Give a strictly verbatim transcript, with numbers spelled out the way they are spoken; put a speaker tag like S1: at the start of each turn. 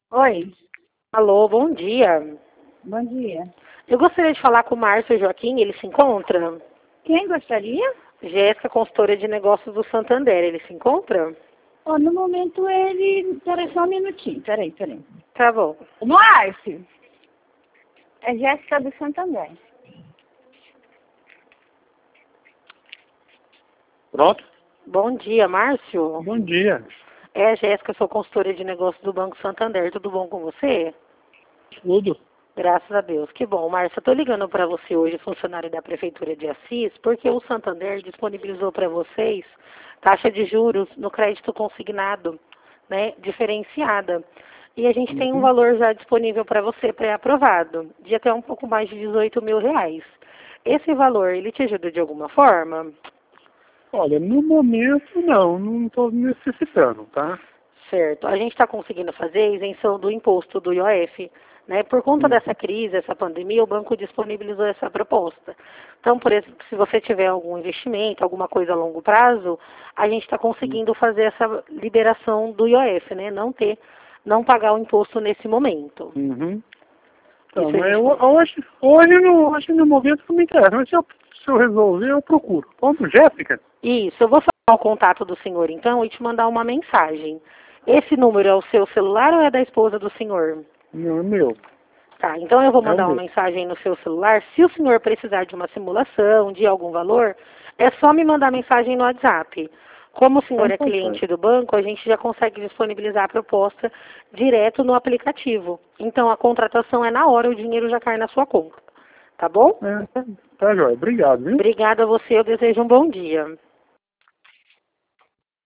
S1: Oi,
S2: Alô, bom dia.
S1: bom dia.
S2: Eu gostaria de falar com o Márcio Joaquim, ele se encontra?
S1: Quem gostaria?
S2: Jéssica, consultora de negócios do Santander, ele se encontra?
S1: Oh, no momento ele... Peraí, só um minutinho. Peraí, peraí.
S2: Tá bom.
S1: O Márcio! É Jéssica do Santander.
S3: Pronto?
S2: Bom dia, Márcio.
S3: Bom dia.
S2: É a Jéssica, sou consultora de negócios do Banco Santander, tudo bom com você?
S3: Tudo?
S2: Graças a Deus, que bom. Márcio, eu tô ligando para você hoje, funcionário da Prefeitura de Assis, porque o Santander disponibilizou para vocês taxa de juros no crédito consignado, né, diferenciada. E a gente tem um
S3: Uhum.
S2: valor já disponível para você, pré-aprovado, de até um pouco mais de dezoito mil reais. Esse valor, ele te ajuda de alguma forma?
S3: Olha, no momento não, não estou necessitando, tá?
S2: Certo. A gente está conseguindo fazer a isenção do imposto do I O F. Né? Por conta
S3: Uhum.
S2: dessa crise, essa pandemia, o banco disponibilizou essa proposta. Então, por exemplo, se você tiver algum investimento, alguma coisa a longo prazo, a gente está conseguindo fazer essa liberação do I O F, né? Não ter, não pagar o imposto nesse momento.
S3: Uhum. Então,
S2: Isso a
S3: mas
S2: gente
S3: eu,
S2: consegue.
S3: hoje, hoje, no, hoje no momento não me interessa, mas se eu, se eu resolver, eu procuro. Como Jéssica?
S2: Isso, eu vou falar o contato do senhor, então, e te mandar uma mensagem. Esse número é o seu celular ou é da esposa do senhor?
S3: Não, é meu.
S2: Tá, então eu vou
S3: É o
S2: mandar uma
S3: meu.
S2: mensagem no seu celular. Se o senhor precisar de uma simulação, de algum valor, é só me mandar mensagem no WhatsApp. Como o senhor
S3: Então,
S2: é
S3: tá certo.
S2: cliente do banco, a gente já consegue disponibilizar a proposta direto no aplicativo. Então a contratação é na hora, o dinheiro já cai na sua conta. Tá bom?
S3: É, tá, tá jóia. Obrigado, viu?
S2: Obrigada a você, eu desejo um bom dia.